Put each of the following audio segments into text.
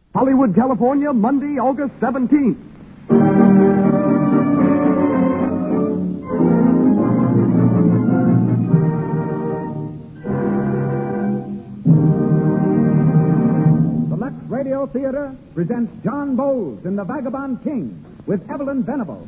Hollywood, California, Monday, August 17th. The Lux Radio Theater presents John Bowles in The Vagabond King with Evelyn Venable.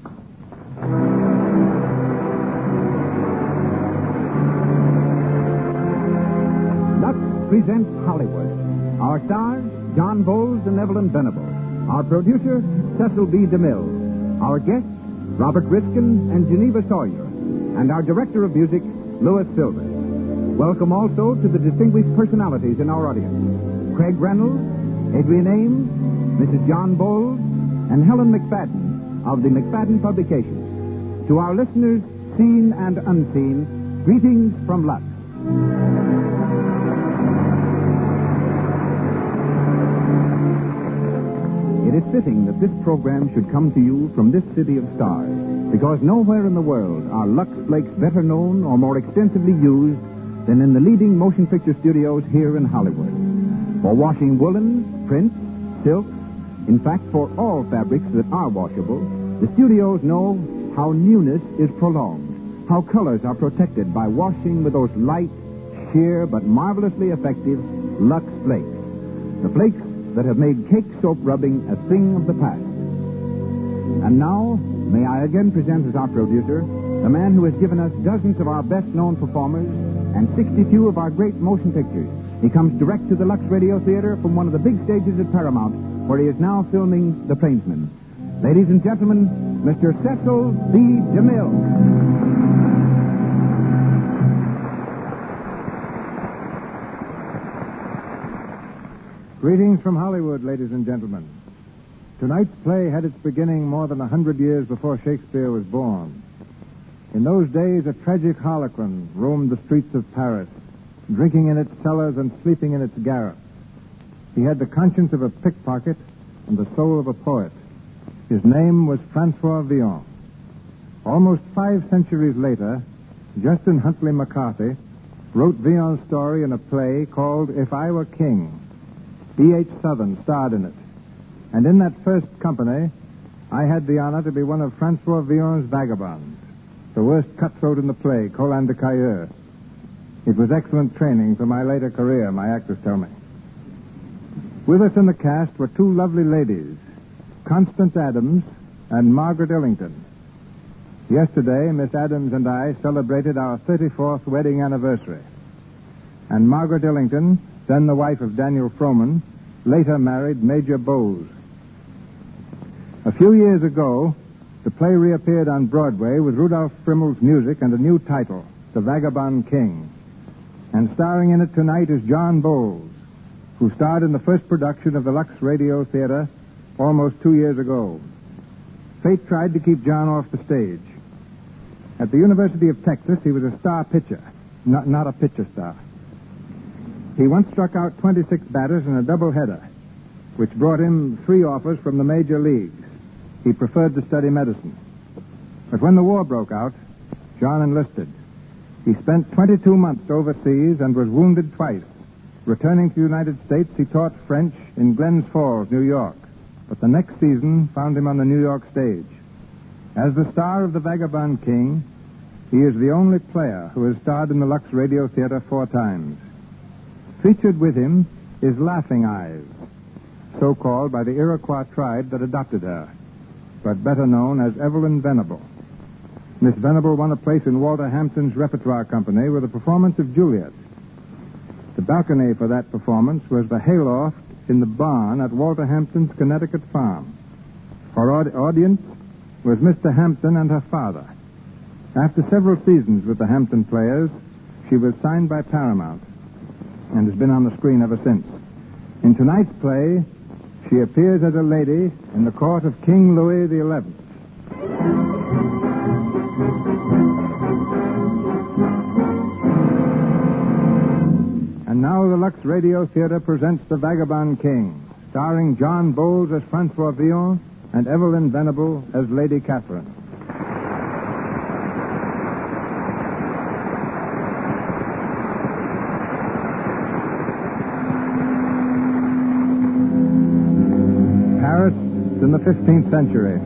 Lux presents Hollywood. Our stars, John Bowles and Evelyn Venable. Our producer, Cecil B. DeMille. Our guests, Robert Riskin and Geneva Sawyer. And our director of music, Louis Silver. Welcome also to the distinguished personalities in our audience. Craig Reynolds, Adrian Ames, Mrs. John Bowles, and Helen McFadden of the McFadden Publications. To our listeners, seen and unseen, greetings from Lux. It is fitting that this program should come to you from this city of stars, because nowhere in the world are Lux Flakes better known or more extensively used than in the leading motion picture studios here in Hollywood. For washing woolens, prints, silks, in fact, for all fabrics that are washable, the studios know how newness is prolonged, how colors are protected by washing with those light, sheer, but marvelously effective Lux Flakes. The flakes that have made cake soap rubbing a thing of the past. And now, may I again present as our producer the man who has given us dozens of our best-known performers and 62 of our great motion pictures. He comes direct to the Lux Radio Theater from one of the big stages at Paramount, where he is now filming The Plainsman. Ladies and gentlemen, Mr. Cecil B. DeMille. Greetings from Hollywood, ladies and gentlemen. Tonight's play had its beginning more than 100 years before Shakespeare was born. In those days, a tragic harlequin roamed the streets of Paris, drinking in its cellars and sleeping in its garrets. He had the conscience of a pickpocket and the soul of a poet. His name was Francois Villon. Almost 5 centuries later, Justin Huntley McCarthy wrote Villon's story in a play called If I Were King. E.H. Southern starred in it. And in that first company, I had the honor to be one of Francois Villon's vagabonds, the worst cutthroat in the play, Colin de Cailleux. It was excellent training for my later career, my actors tell me. With us in the cast were 2 lovely ladies, Constance Adams and Margaret Ellington. Yesterday, Miss Adams and I celebrated our 34th wedding anniversary. And Margaret Ellington, then the wife of Daniel Frohman, later married Major Bowles. A few years ago, the play reappeared on Broadway with Rudolph Frimmel's music and a new title, The Vagabond King. And starring in it tonight is John Bowles, who starred in the first production of the Lux Radio Theater almost 2 years ago. Fate tried to keep John off the stage. At the University of Texas, he was a star pitcher, not a pitcher star. He once struck out 26 batters in a doubleheader, which brought him 3 offers from the major leagues. He preferred to study medicine. But when the war broke out, John enlisted. He spent 22 months overseas and was wounded twice. Returning to the United States, he taught French in Glens Falls, New York. But the next season found him on the New York stage. As the star of The Vagabond King, he is the only player who has starred in the Lux Radio Theater 4 times. Featured with him is Laughing Eyes, so called by the Iroquois tribe that adopted her, but better known as Evelyn Venable. Miss Venable won a place in Walter Hampton's repertoire company with a performance of Juliet. The balcony for that performance was the hayloft in the barn at Walter Hampton's Connecticut farm. Her audience was Mr. Hampton and her father. After several seasons with the Hampton Players, she was signed by Paramount and has been on the screen ever since. In tonight's play, she appears as a lady in the court of King Louis XI. And now the Lux Radio Theater presents The Vagabond King, starring John Bowles as Francois Villon and Evelyn Venable as Lady Catherine. in the 15th century.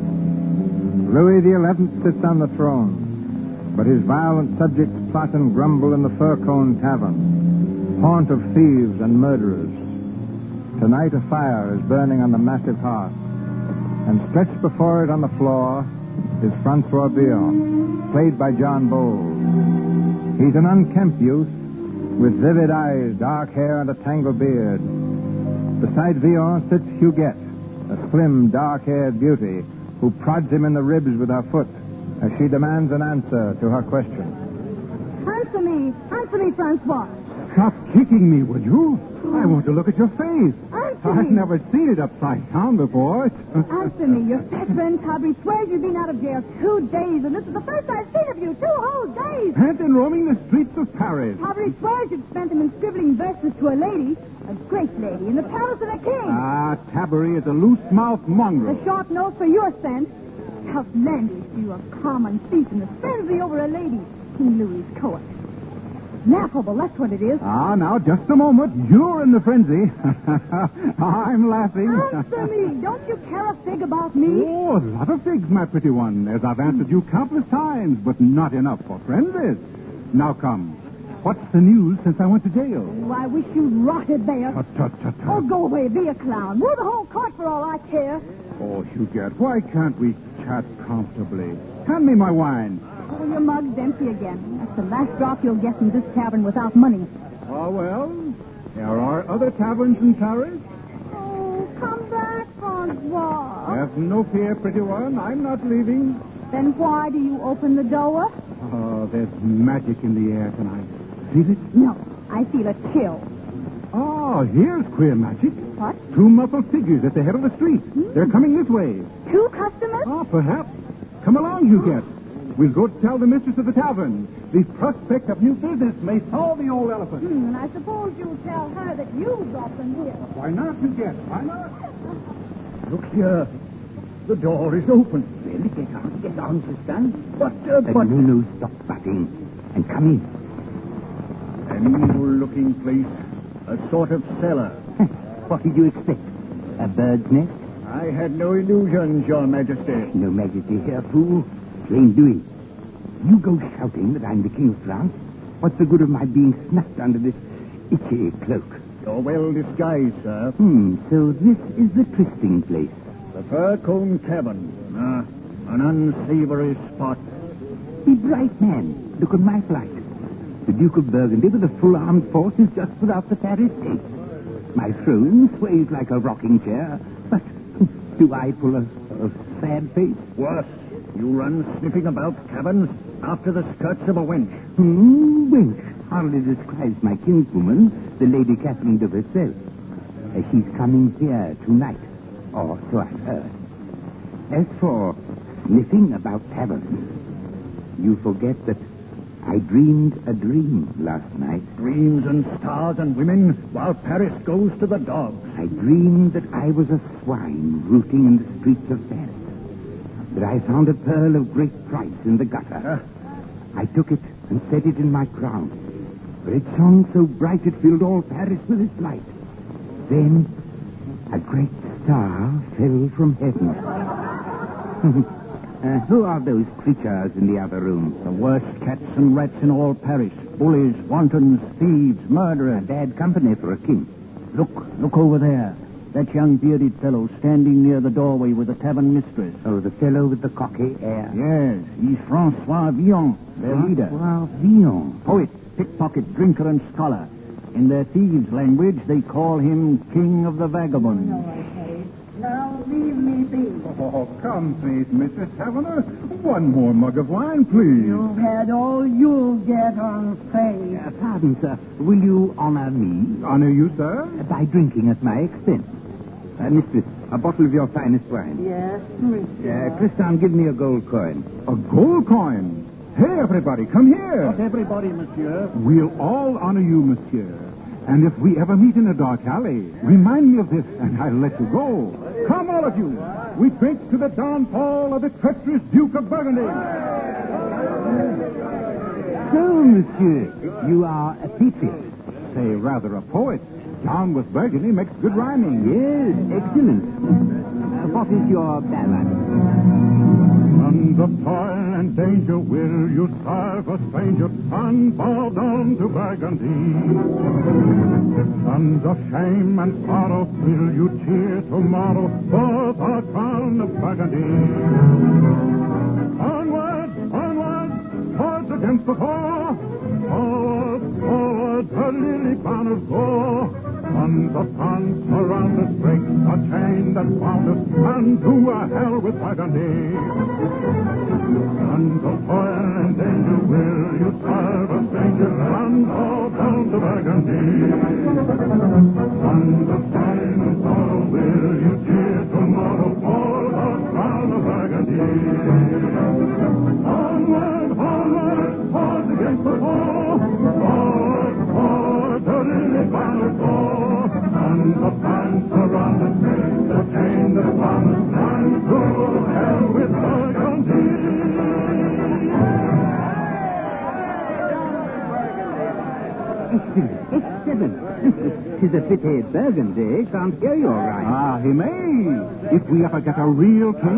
Louis XI sits on the throne, but his violent subjects plot and grumble in the Fir Cone Tavern, haunt of thieves and murderers. Tonight a fire is burning on the massive hearth, and stretched before it on the floor is Francois Villon, played by John Bowles. He's an unkempt youth with vivid eyes, dark hair, and a tangled beard. Beside Villon sits Huguette, a slim, dark-haired beauty who prods him in the ribs with her foot as she demands an answer to her question. Answer me, Francois. Stop kicking me, will you? I want to look at your face. Answer I've me. never seen it upside down before. Answer me. Your best friend Tabry swears you've been out of jail 2 days, and this is the first I've seen of you. 2 whole days. And in roaming the streets of Paris. Tabry swears you've spent them in scribbling verses to a lady, a great lady, in the palace of a king. Tabarry is a loose-mouthed mongrel. A sharp nose for your scent. Outlandish, you a common thief in the frenzy over a lady, King Louis's court. Laughable, that's what it is. Now, just a moment. You're in the frenzy. I'm laughing. Answer me. Don't you care a fig about me? Oh, a lot of figs, my pretty one, as I've answered you countless times, but not enough for frenzies. Now come. What's the news since I went to jail? Oh, I wish you'd rotted there. Tut, tut, tut, tut. Oh, go away. Be a clown. Woo the whole court for all I care. Oh, Huguette, why can't we chat comfortably? Hand me my wine. Oh, your mug's empty again. That's the last drop you'll get from this tavern without money. Oh, well, there are other taverns in Paris. Oh, come back, Francois. Have no fear, pretty one. I'm not leaving. Then why do you open the door? Oh, there's magic in the air tonight. Feel it? No, I feel a chill. Oh, here's queer magic. What? 2 muffled figures at the head of the street. They're coming this way. 2 customers? Oh, perhaps. Come along, Huguette. We'll go tell the mistress of the tavern. The prospect of new business may solve the old elephant. And I suppose you'll tell her that you brought them here. Why not, Huguette? Why not? Look here. The door is open. Well, get on, Tristan. But... No, stop butting. And come in. An evil-looking place. A sort of cellar. What did you expect? A bird's nest? I had no illusions, Your Majesty. No majesty here, fool. Plain doing. You go shouting that I'm the King of France. What's the good of my being snuffed under this itchy cloak? You're well disguised, sir. So this is the trysting place. The Fir Cone Tavern. An unsavory spot. Be bright, man. Look at my flight. The Duke of Burgundy with a full armed force is just without the Paris gate. My throne sways like a rocking chair, but do I pull a sad face? Worse, you run sniffing about caverns after the skirts of a wench. Wench hardly describes my kinswoman, the Lady Catherine de Versailles. She's coming here tonight, or so I've heard. As for sniffing about taverns, you forget that I dreamed a dream last night. Dreams and stars and women, while Paris goes to the dogs. I dreamed that I was a swine rooting in the streets of Paris. That I found a pearl of great price in the gutter. I took it and set it in my crown. For it shone so bright it filled all Paris with its light. Then a great star fell from heaven. Who are those creatures in the other room? The worst cats and rats in all Paris. Bullies, wantons, thieves, murderers. Bad company for a king. Look over there. That young bearded fellow standing near the doorway with the tavern mistress. Oh, the fellow with the cocky air. Yes, he's Francois Villon, their leader. Francois Villon. Poet, pickpocket, drinker, and scholar. In their thieves' language, they call him King of the Vagabonds. Now leave me be. Oh, come, please, Mrs. Taverner. One more mug of wine, please. You've had all you'll get on faith. Pardon, sir. Will you honor me? Honor you, sir? By drinking at my expense. Mistress, a bottle of your finest wine. Yes, monsieur. Tristan, give me a gold coin. A gold coin. Hey, everybody, come here. Not everybody, monsieur. We'll all honor you, monsieur. And if we ever meet in a dark alley, remind me of this, and I'll let you go. Come, all of you. We drink to the downfall of the treacherous Duke of Burgundy. So, monsieur, you are a patriot. Say, rather a poet. Down with Burgundy makes good rhyming. Yes, excellent. What is your ballad? Under toil and danger will you serve a stranger and bow down to Burgundy. Under shame and sorrow will you cheer tomorrow for the crown of Burgundy. Onward, onward, forwards against the foe. Forward, forward, the lily banners go. Under France around us breaks a chain that bound us, and to a hell with Burgundy. Under toil and danger will you serve a stranger and all down to Burgundy. Under shame and sorrow will you cheer tomorrow for the crown of Burgundy. Onward, onward, forward against the foe. Forward, forward, the lily banners go. Under France around the street, the chain that bound us, and to hell with Burgundy. Excellent. 'Tis a pity Burgundy can't hear your rhyme. Ah, he may. If we ever get a real king.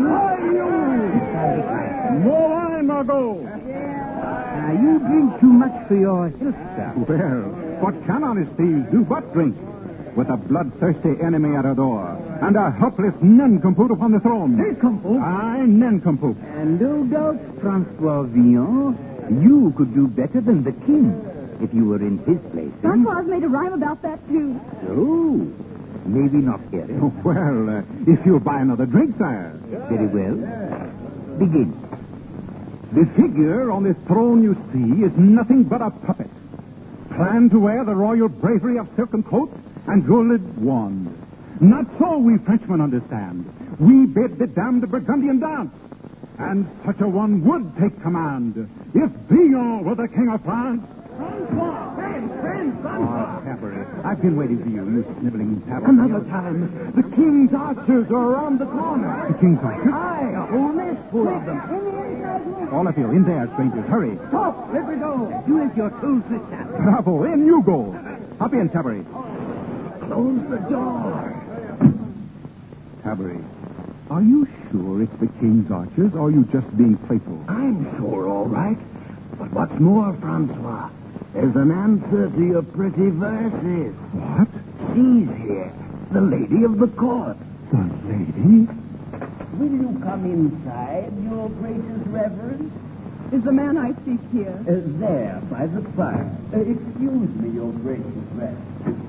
More wine, Margot. You drink too much for your health, sir. Well, what can honest thieves do but drink? With a bloodthirsty enemy at our door, and a helpless nincompoop upon the throne. Nincompoop? Aye, nincompoop. And no doubt, Francois Villon, you could do better than the king if you were in his place. Francois made a rhyme about that, too. So, maybe not here. Oh, well, if you'll buy another drink, sire. Very well. Begin. The figure on this throne you see is nothing but a puppet. Planned to wear the royal bravery of silken coats and jeweled wands. Not so we Frenchmen understand. We bid the damned Burgundian dance. And such a one would take command if Villon were the king of France. Francois! Friend, Francois! Cabaret, I've been waiting for you sniveling tavern. Another time. The king's archers are around the corner. The king's archers? Aye, a whole nest full of them. All of you, in there, strangers, hurry. Stop! Let me go. Do as you're told, sister. Bravo, in you go. Up in, Cabaret. Close the door. Cabaret, are you sure it's the king's archers, or are you just being playful? I'm sure, all right. But what's more, Francois, there's an answer to your pretty verses. What? She's here, the lady of the court. The lady? Will you come inside, your gracious reverence? Is the man I seek here? There, by the fire. Excuse me, your gracious reverence.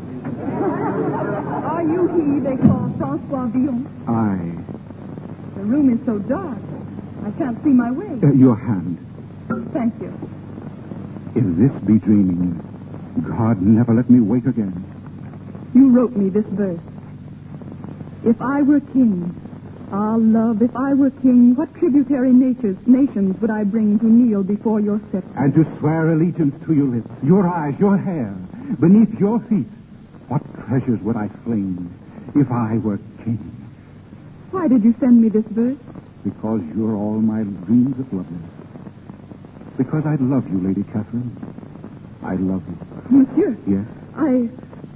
Are you he they call Francois Villon? Aye. The room is so dark, I can't see my way. Your hand. Thank you. If this be dreaming, God never let me wake again. You wrote me this verse. If I were king, ah, love, if I were king, what tributary nations would I bring to kneel before your scepter? And to swear allegiance to your lips, your eyes, your hair, beneath your feet. What treasures would I fling if I were king? Why did you send me this verse? Because you're all my dreams of loveliness. Because I love you, Lady Catherine. I love you. Monsieur. Yes? I...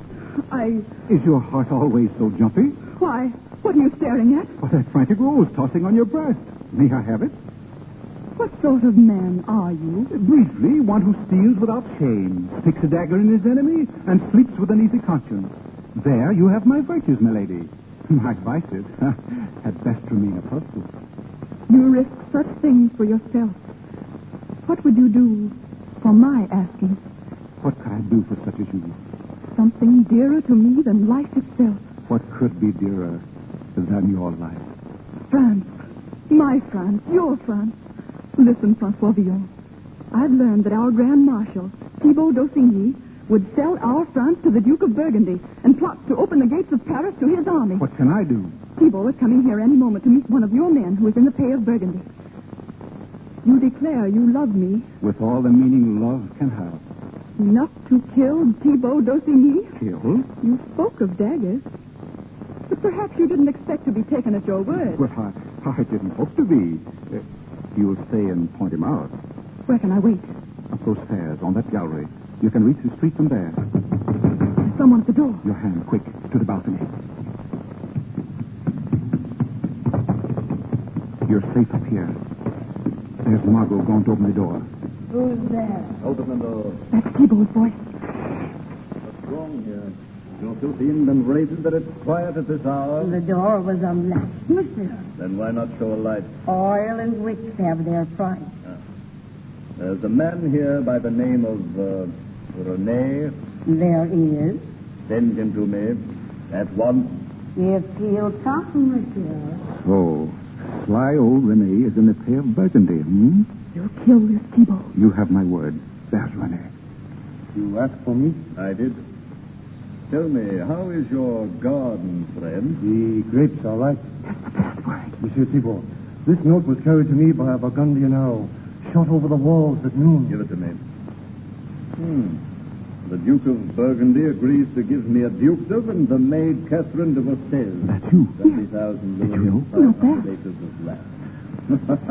Is your heart always so jumpy? Why, what are you staring at? Why, that frantic rose tossing on your breast. May I have it? What sort of man are you? Briefly, one who steals without shame, sticks a dagger in his enemy, and sleeps with an easy conscience. There you have my virtues, my lady. My vices had best remain a puzzle. You risk such things for yourself. What would you do for my asking? What could I do for such as you? Something dearer to me than life itself. What could be dearer than your life? France. My France. Your France. Listen, Francois Villon. I've learned that our Grand Marshal, Thibaut d'Aussigny, would sell our France to the Duke of Burgundy and plot to open the gates of Paris to his army. What can I do? Thibaut is coming here any moment to meet one of your men who is in the pay of Burgundy. You declare you love me. With all the meaning love can have. Enough to kill Thibaut d'Aussigny? Kill? You spoke of daggers. But perhaps you didn't expect to be taken at your word. Well, I didn't hope to be. You'll stay and point him out. Where can I wait? Up those stairs, on that gallery. You can reach the street from there. There's someone at the door. Your hand, quick, to the balcony. You're safe up here. There's Margot going to open the door. Who's there? Open the door. That's Thibault's voice. What's wrong here? You're too thin and rated that it's quiet at this hour. The door was unlatched, monsieur. Then why not show a light? Oil and wicks have their price. There's a man here by the name of Rene. There is. Send him to me at once. If he'll come, monsieur. So, sly old Rene is in the pay of Burgundy, hmm? You'll kill this Thibault. You have my word. There's Rene. You asked for me? I did. Tell me, how is your garden, friend? The grapes are ripe. That's the best way. Monsieur Thibault, this note was carried to me by a Burgundian arrow, shot over the walls at noon. Give it to me. The Duke of Burgundy agrees to give me a dukedom and the maid Catherine de Vaucelles. That's you. 20,000 Did you know? louis, Not bad. 500 acres of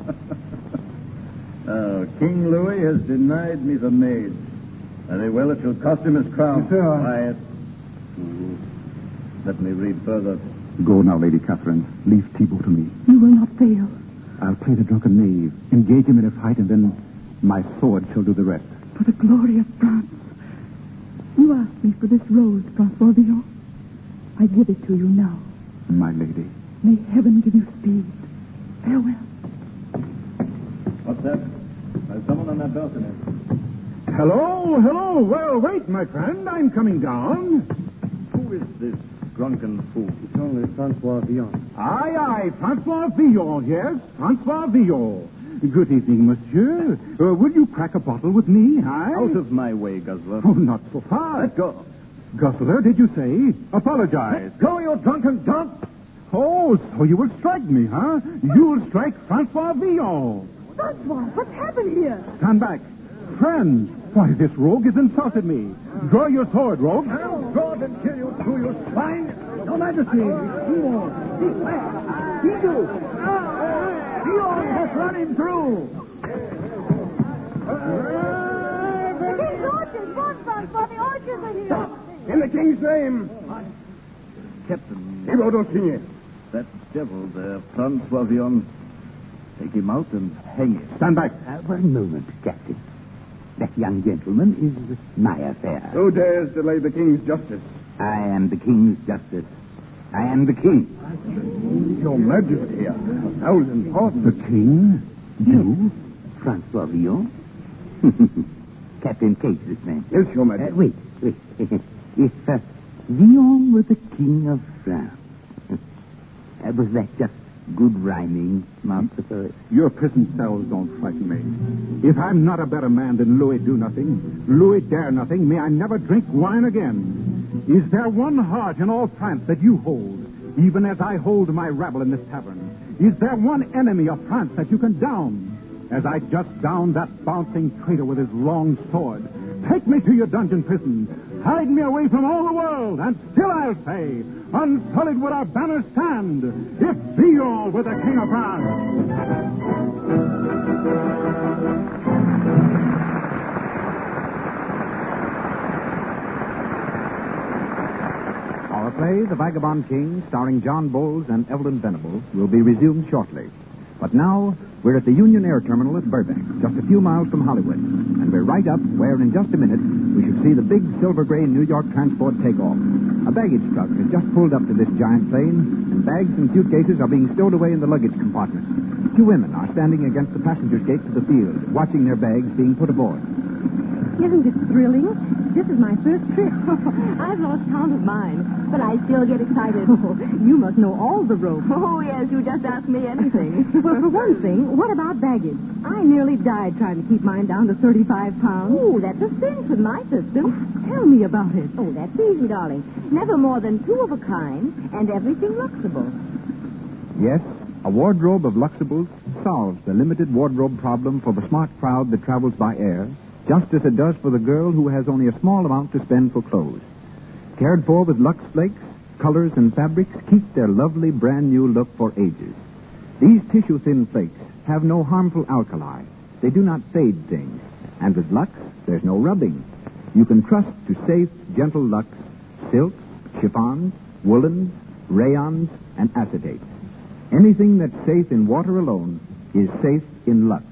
land. King Louis has denied me the maid. Very well, it shall cost him his crown. Yes, sir. Quiet. Fool. Let me read further. Go now, Lady Catherine. Leave Thibault to me. You will not fail. I'll play the drunken knave, engage him in a fight, and then my sword shall do the rest. For the glory of France. You asked me for this rose, Francois Villon. I give it to you now. My lady. May heaven give you speed. Farewell. What's that? There's someone on that balcony. Hello, hello. Well, wait, my friend. I'm coming down. Who is this drunken fool? It's only Francois Villon. Aye, Francois Villon, yes. Francois Villon. Good evening, monsieur. Will you crack a bottle with me, aye? Out of my way, Guzzler. Oh, not so fast. Let go. Guzzler, did you say? Apologize. Go, you drunken dump! Oh, so you will strike me, huh? You'll strike Francois Villon. Francois, what's happened here? Stand back. Friends, why, this rogue has insulted me. Draw your sword, rogue. I'll draw it and kill you too, you swine! Your Majesty, Villon has run him through! The king's orchards! Run, Francois! The orchards are here! in the king's name. Captain, Thibault d'Aussigny. that devil there, Francois Villon. Take him out and hang him. Stand back. One moment, Captain. That young gentleman is my affair. Who dares delay the king's justice? I am the king's justice. I am the king. Your Majesty, 1,000 pardons. The king? You? Francois Villon? Captain Cage, this man. Yes, Your Majesty. Wait. If Villon were the king of France, was that just good rhyming, Master Ferret? Your prison cells don't frighten me. If I'm not a better man than Louis Do-Nothing, Louis Dare-Nothing, may I never drink wine again. Is there one heart in all France that you hold, even as I hold my rabble in this tavern? Is there one enemy of France that you can down, as I just downed that bouncing traitor with his long sword? Take me to your dungeon prison. Hide me away from all the world, and still I'll say, unsullied would our banner stand, if Villon were the king of France. Our play, The Vagabond King, starring John Bowles and Evelyn Venable, will be resumed shortly. But now, we're at the Union Air Terminal at Burbank, just a few miles from Hollywood. And we're right up where, in just a minute, we should see the big silver-gray New York transport take off. A baggage truck has just pulled up to this giant plane, and bags and suitcases are being stowed away in the luggage compartment. Two women are standing against the passenger's gate to the field, watching their bags being put aboard. Isn't it thrilling? This is my first trip. I've lost count of mine, but I still get excited. You must know all the ropes. Oh, yes, you just ask me anything. Well, for one thing, what about baggage? I nearly died trying to keep mine down to 35 pounds. Oh, that's a cinch with my system. Tell me about it. Oh, that's easy, darling. Never more than 2 of a kind, and everything Luxable. Yes, a wardrobe of Luxables solves the limited wardrobe problem for the smart crowd that travels by air, just as it does for the girl who has only a small amount to spend for clothes. Cared for with Lux Flakes, colors and fabrics keep their lovely brand-new look for ages. These tissue-thin flakes have no harmful alkali. They do not fade things. And with Lux, there's no rubbing. You can trust to safe, gentle Lux, silks, chiffons, woolens, rayons, and acetates. Anything that's safe in water alone is safe in Lux.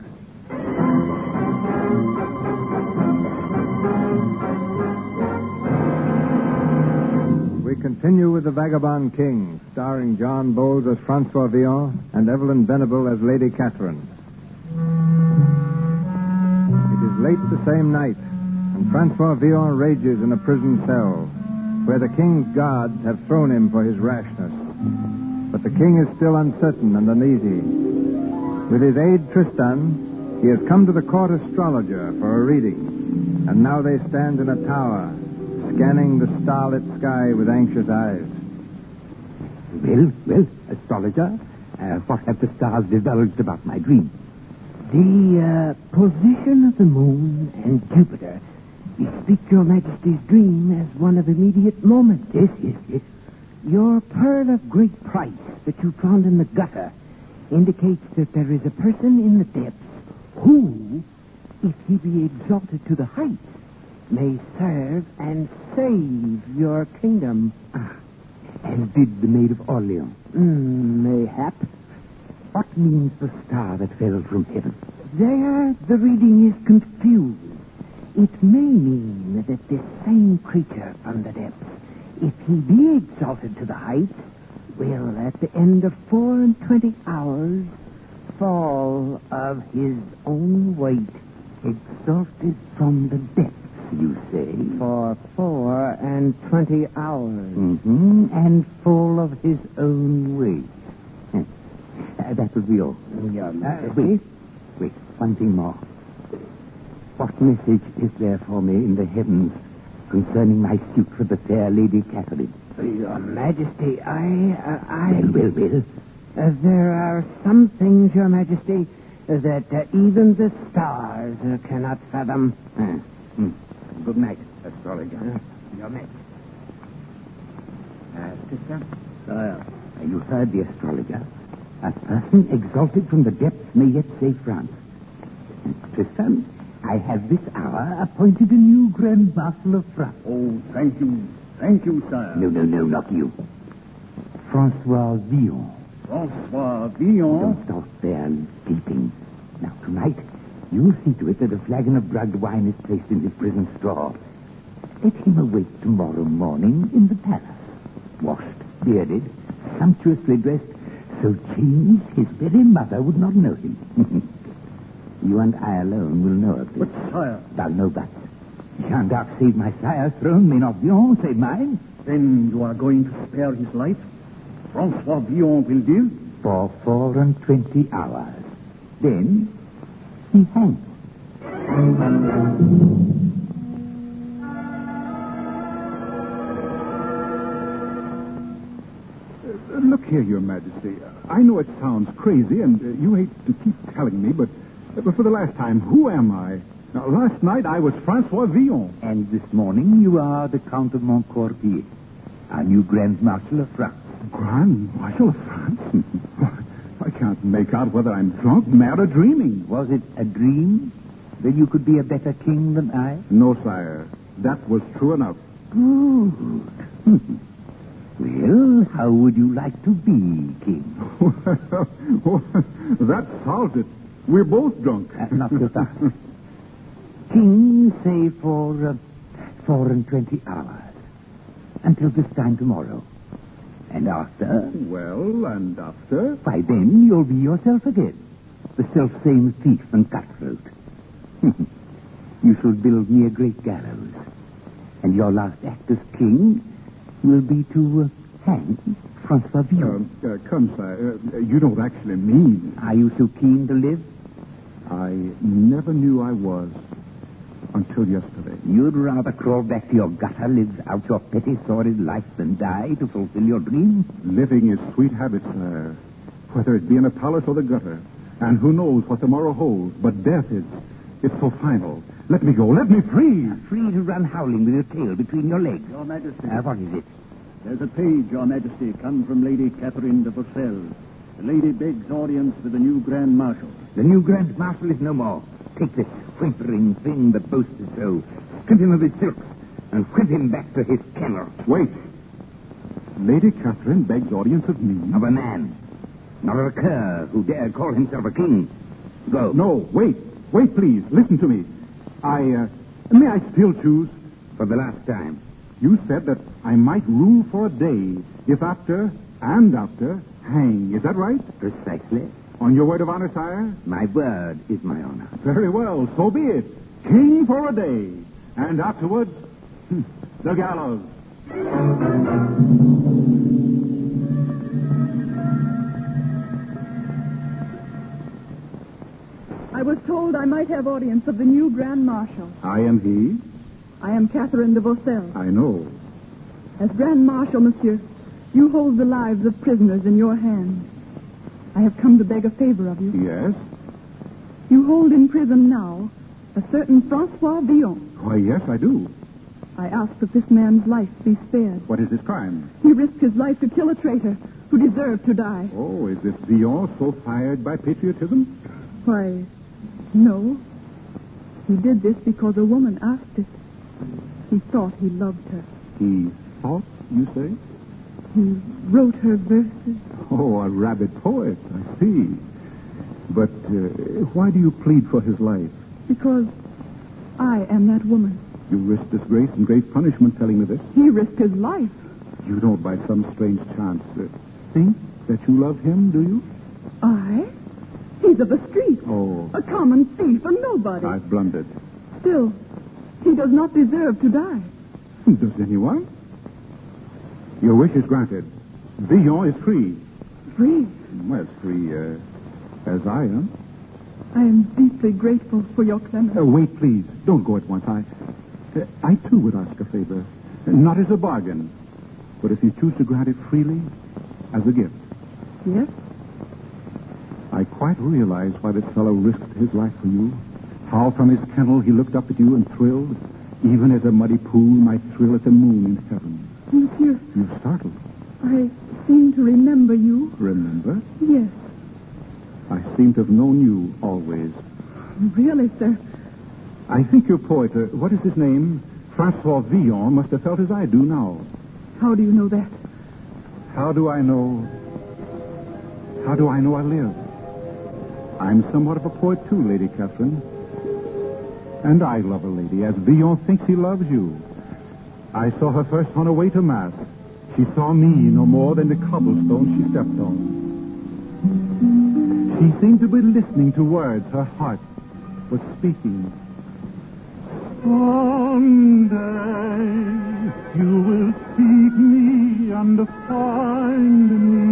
We continue with The Vagabond King, starring John Bowles as Francois Villon and Evelyn Venable as Lady Catherine. It is late the same night, and Francois Villon rages in a prison cell, where the king's guards have thrown him for his rashness. But the king is still uncertain and uneasy. With his aide Tristan, he has come to the court astrologer for a reading, and now they stand in a tower, scanning the starlit sky with anxious eyes. Well, astrologer, what have the stars divulged about my dream? The position of the moon and Jupiter bespeak your Majesty's dream as one of immediate moment. Yes. Your pearl of great price that you found in the gutter indicates that there is a person in the depths who, if he be exalted to the heights, may serve and save your kingdom. As did the Maid of Orleans. Mayhap. What means the star that fell from heaven? There, the reading is confused. It may mean that this same creature from the depths, if he be exalted to the heights, will, at the end of 24 hours, fall of his own weight. Exalted from the depths, you say? For 24 hours. Mm-hmm. And full of his own weight. That will be all. Wait, one thing more. What message is there for me in the heavens concerning my suit for the fair Lady Catherine? Your Majesty, I... Well. There are some things, Your Majesty, that even the stars cannot fathom. Good night, astrologer. Your Majesty. Sister? Sire. You heard the astrologer. A person exalted from the depths may yet save France. Tristan, I have this hour appointed a new Grand Marshal of France. Oh, thank you. Thank you, sire. No, not you. Francois Villon. Francois Villon? Don't stop there gaping. Now, tonight, you'll see to it that a flagon of drugged wine is placed in his prison straw. Let him awake tomorrow morning in the palace. Washed, bearded, sumptuously dressed, so changed his very mother would not know him. You and I alone will know of this. But, sire... Thou know but. Jean d'Arc saved my sire's throne, may not Villon save mine. Then you are going to spare his life? Francois Villon will live? For 24 hours. Then he hangs. Look here, Your Majesty. I know it sounds crazy, and you hate to keep telling me, but for the last time, who am I? Now, last night I was Francois Villon. And this morning you are the Count of Montcordier, our new Grand Marshal of France. Grand Marshal of France? I can't make out whether I'm drunk, mad, or dreaming. Was it a dream that you could be a better king than I? No, sire. That was true enough. Good. Well, how would you like to be king? That solves it. We're both drunk. Not so fast. King, say, for 24 hours. Until this time tomorrow. And after? Well, and after? Why, then you'll be yourself again. The self-same thief and cutthroat. You shall build me a great gallows. And your last act as king will be to hang Francois Villon. Come, sire. You don't actually mean... Are you so keen to live? I never knew I was until yesterday. You'd rather crawl back to your gutter, live out your petty, sordid life than die to fulfill your dream? Living is sweet habit, sire. Whether it be in a palace or the gutter. And who knows what tomorrow holds. But death is... it's so final. Let me go. Let me free. Free to run howling with your tail between your legs. Your Majesty. What is it? There's a page, Your Majesty, come from Lady Catherine de Vaucelles. The lady begs audience with the new Grand Marshal. The new Grand Marshal is no more. Take this whimpering thing that boasted so. Strip him of his silks and whip him back to his kennel. Wait. Lady Catherine begs audience of me? Of a man. nor a cur who dare call himself a king. Go. No, wait. Wait, please. Listen to me. May I still choose? For the last time. You said that I might rule for a day, if after, hang. Is that right? Precisely. On your word of honor, sire? My word is my honor. Very well, so be it. King for a day. And afterwards, the gallows. I was told I might have audience of the new Grand Marshal. I am he. I am Catherine de Vaucel. I know. As Grand Marshal, monsieur, you hold the lives of prisoners in your hands. I have come to beg a favor of you. Yes? You hold in prison now a certain Francois Villon. Why, yes, I do. I ask that this man's life be spared. What is his crime? He risked his life to kill a traitor who deserved to die. Oh, is this Villon so fired by patriotism? Why, no. He did this because a woman asked it. He thought he loved her. He thought, you say? He wrote her verses. Oh, a rabid poet, I see. But why do you plead for his life? Because I am that woman. You risk disgrace and great punishment telling me this. He risked his life. You don't, by some strange chance, think that you love him, do you? I? He's of the street. Oh. A common thief, a nobody. I've blundered. Still, he does not deserve to die. Does anyone? Your wish is granted. Villon is free. Free? Well, as free as I am. I am deeply grateful for your clemency. Wait, please. Don't go at once. I too would ask a favor. Not as a bargain, but if you choose to grant it freely, as a gift. Yes? I quite realize why this fellow risked his life for you. How from his kennel he looked up at you and thrilled, even as a muddy pool might thrill at the moon in heaven. Monsieur. You're startled. I seem to remember you. Remember? Yes. I seem to have known you always. Really, sir? I think your poet, what is his name? Francois Villon must have felt as I do now. How do you know that? How do I know I live? I'm somewhat of a poet too, Lady Catherine. And I love a lady as Villon thinks he loves you. I saw her first on her way to Mass. She saw me no more than the cobblestone she stepped on. She seemed to be listening to words her heart was speaking. Someday you will seek me and find me.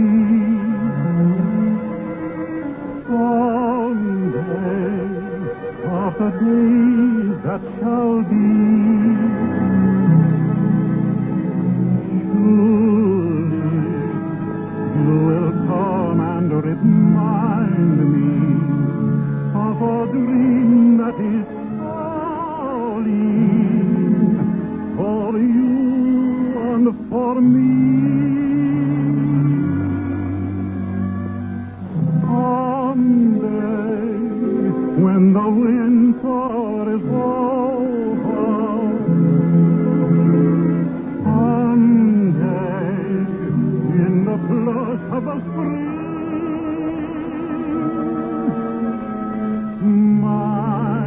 Someday, after days that shall be, surely you will come and remind me of a dream that is falling for you and for me. Someday, when the winter is over, someday, in the flush of the spring, my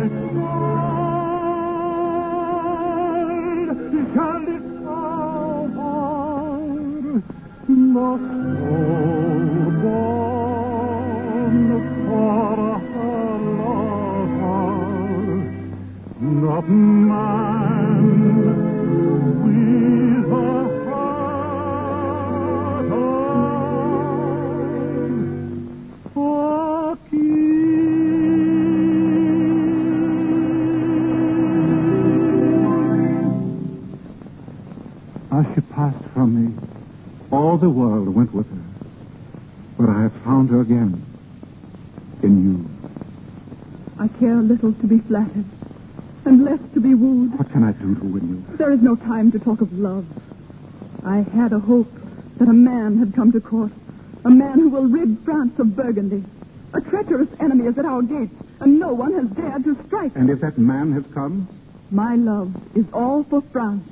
child shall discover the soul born for her lover, not man with a heart of a As she passed from me, all the world went with her. But I have found her again. In you. I care little to be flattered, and less to be wooed. What can I do to win you? There is no time to talk of love. I had a hope that a man had come to court. A man who will rid France of Burgundy. A treacherous enemy is at our gates, and no one has dared to strike. And if that man has come? My love is all for France.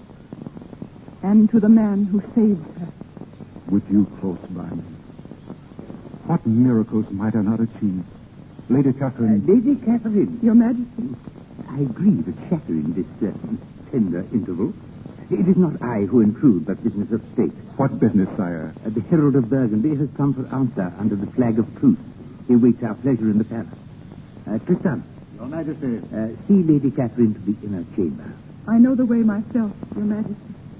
And to the man who saved her. With you close by me. What miracles might I not achieve? Lady Catherine. Lady Catherine. Your Majesty. I grieve at shattering this tender interval. It is not I who intrude, but business of state. What business, sire? The Herald of Burgundy has come for answer under the flag of truce. He waits our pleasure in the palace. Tristan. Your Majesty. See Lady Catherine to the inner chamber. I know the way myself, Your Majesty.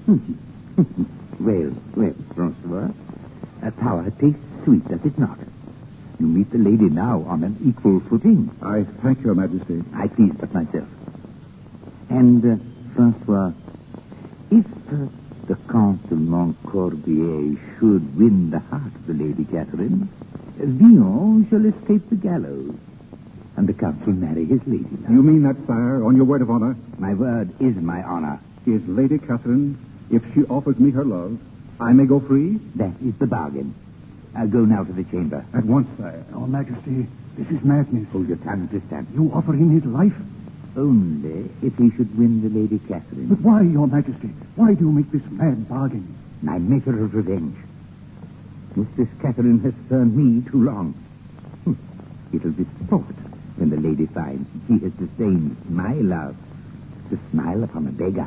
Well, Francois. Power tastes sweet, does it not? You meet the lady now on an equal footing. I thank Your Majesty. I please but myself. And, Francois, if the Count de Montcorbier should win the heart of the Lady Catherine, Villon shall escape the gallows, and the Count will marry his lady love. You mean that, sire, on your word of honor? My word is my honor. Is Lady Catherine, if she offers me her love, I may go free? That is the bargain. I'll go now to the chamber. At once, sire. Your Majesty, this is madness. Hold your tongue, Tristan. You offer him his life? Only if he should win the Lady Catherine. But why, Your Majesty? Why do you make this mad bargain? My measure of revenge. Mistress Catherine has spurned me too long. It'll be sport when the lady finds she has disdained my love to smile upon a beggar.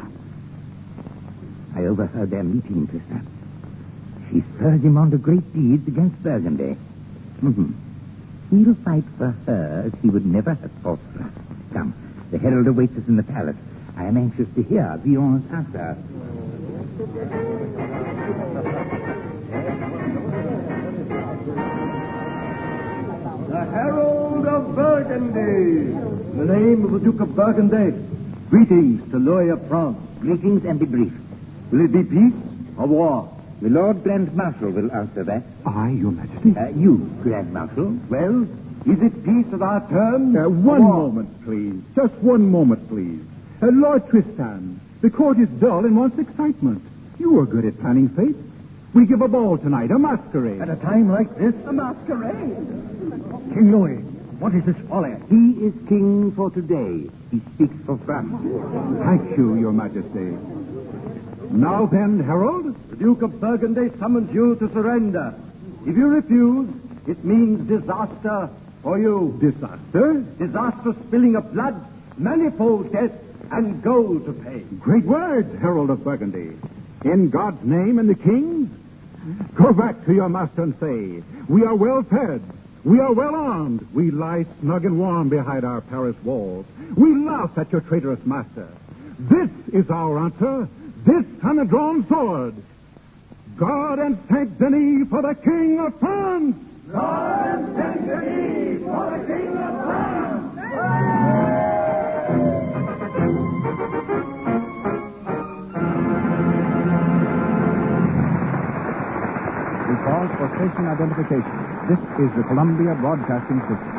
I overheard their meeting, Tristan. She spurs him on to great deeds against Burgundy. He'll fight for her as he would never have fought for us. Come, the herald awaits us in the palace. I am anxious to hear Villon's answer. The Herald of Burgundy. In the name of the Duke of Burgundy, greetings to Louis of France. Greetings, and be brief. Will it be peace or war? The Lord Grand Marshal will answer that. I, Your Majesty? You, Grand Marshal. Well, is it peace of our terms? One moment, please. Just one moment, please. Lord Tristan, the court is dull and wants excitement. You are good at planning fate. We give a ball tonight, a masquerade. At a time like this? A masquerade. King Louis, what is this folly? He is king for today. He speaks for France. Thank you, Your Majesty. Now then, Herald? The Duke of Burgundy summons you to surrender. If you refuse, it means disaster for you. Disaster? Disastrous spilling of blood, manifold death, and gold to pay. Great words, Herald of Burgundy. In God's name and the King's, go back to your master and say, we are well fed, we are well armed, we lie snug and warm behind our Paris walls. We laugh at your traitorous master. This is our answer, this and a drawn sword. God and Saint Denis for the King of France! God and Saint Denis for the King of France! We pause for station identification. This is the Columbia Broadcasting System.